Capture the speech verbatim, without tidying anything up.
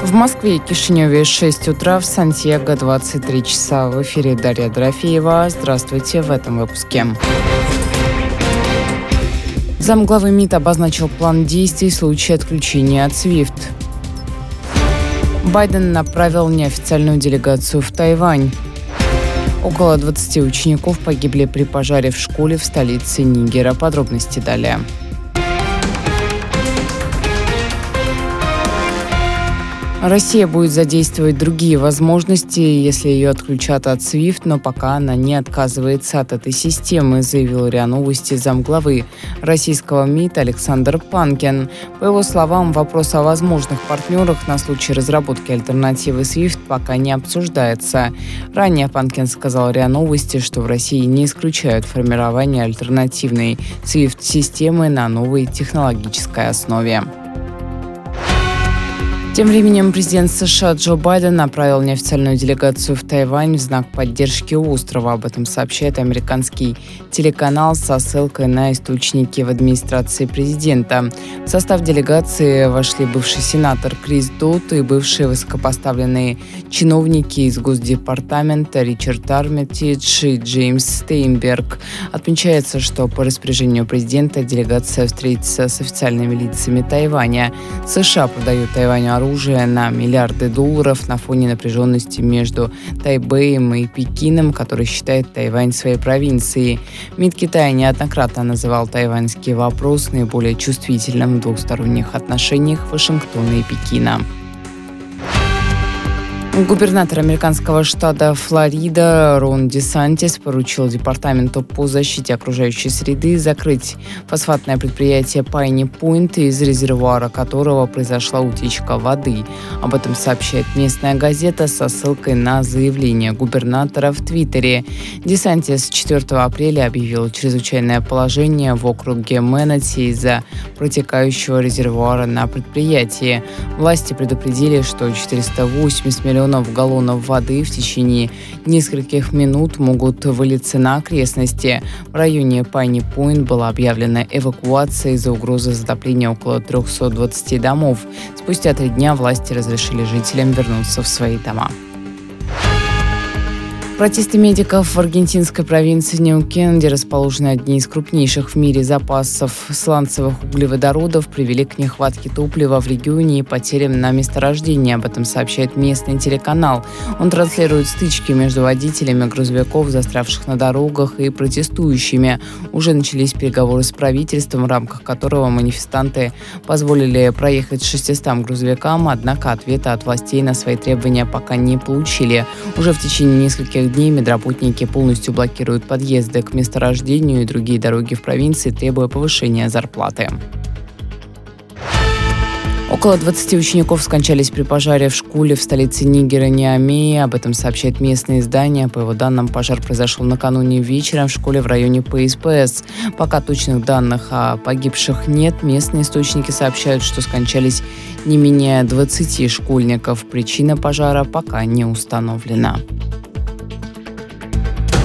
В Москве и Кишиневе шесть утра, в Сантьяго двадцать три часа. В эфире Дарья Дорофеева. Здравствуйте в этом выпуске. Замглавы МИД обозначил план действий в случае отключения от свифт. Байден направил неофициальную делегацию в Тайвань. Около двадцати учеников погибли при пожаре в школе в столице Нигера. Подробности далее. Россия будет задействовать другие возможности, если ее отключат от свифт, но пока она не отказывается от этой системы, заявил РИА Новости замглавы российского МИД Александр Панкин. По его словам, вопрос о возможных партнерах на случай разработки альтернативы свифт пока не обсуждается. Ранее Панкин сказал РИА Новости, что в России не исключают формирование альтернативной свифт-системы на новой технологической основе. Тем временем президент США Джо Байден направил неофициальную делегацию в Тайвань в знак поддержки острова. Об этом сообщает американский телеканал со ссылкой на источники в администрации президента. В состав делегации вошли бывший сенатор Крис Дотт и бывшие высокопоставленные чиновники из Госдепартамента Ричард Армитидж и Джеймс Стейнберг. Отмечается, что по распоряжению президента делегация встретится с официальными лицами Тайваня. США продают Тайваню оружие оружие на миллиарды долларов на фоне напряженности между Тайбэем и Пекином, который считает Тайвань своей провинцией. МИД Китая неоднократно называл тайваньский вопрос наиболее чувствительным в двухсторонних отношениях Вашингтона и Пекина. Губернатор американского штата Флорида Рон Десантис поручил Департаменту по защите окружающей среды закрыть фосфатное предприятие Пайни Пойнт, из резервуара которого произошла утечка воды. Об этом сообщает местная газета со ссылкой на заявление губернатора в Твиттере. Десантис четвёртого апреля объявил чрезвычайное положение в округе Менати из-за протекающего резервуара на предприятии. Власти предупредили, что четыреста восемьдесят миллионов галлонов воды в течение нескольких минут могут вылиться на окрестности. В районе Пайни Пойнт была объявлена эвакуация из-за угрозы затопления около трехсот двадцати домов. Спустя три дня власти разрешили жителям вернуться в свои дома. Протесты медиков в аргентинской провинции Ньюкин, где расположены одни из крупнейших в мире запасов сланцевых углеводородов, привели к нехватке топлива в регионе и потерям на месторождении. Об этом сообщает местный телеканал. Он транслирует стычки между водителями грузовиков, застрявших на дорогах, и протестующими. Уже начались переговоры с правительством, в рамках которого манифестанты позволили проехать шестистам грузовикам, однако ответа от властей на свои требования пока не получили. Уже в течение нескольких дней медработники полностью блокируют подъезды к месторождению и другие дороги в провинции, требуя повышения зарплаты. Около двадцати учеников скончались при пожаре в школе в столице Нигера Ниамее. Об этом сообщает местное издание. По его данным, пожар произошел накануне вечером в школе в районе ПСПС. Пока точных данных о погибших нет. Местные источники сообщают, что скончались не менее двадцати школьников. Причина пожара пока не установлена.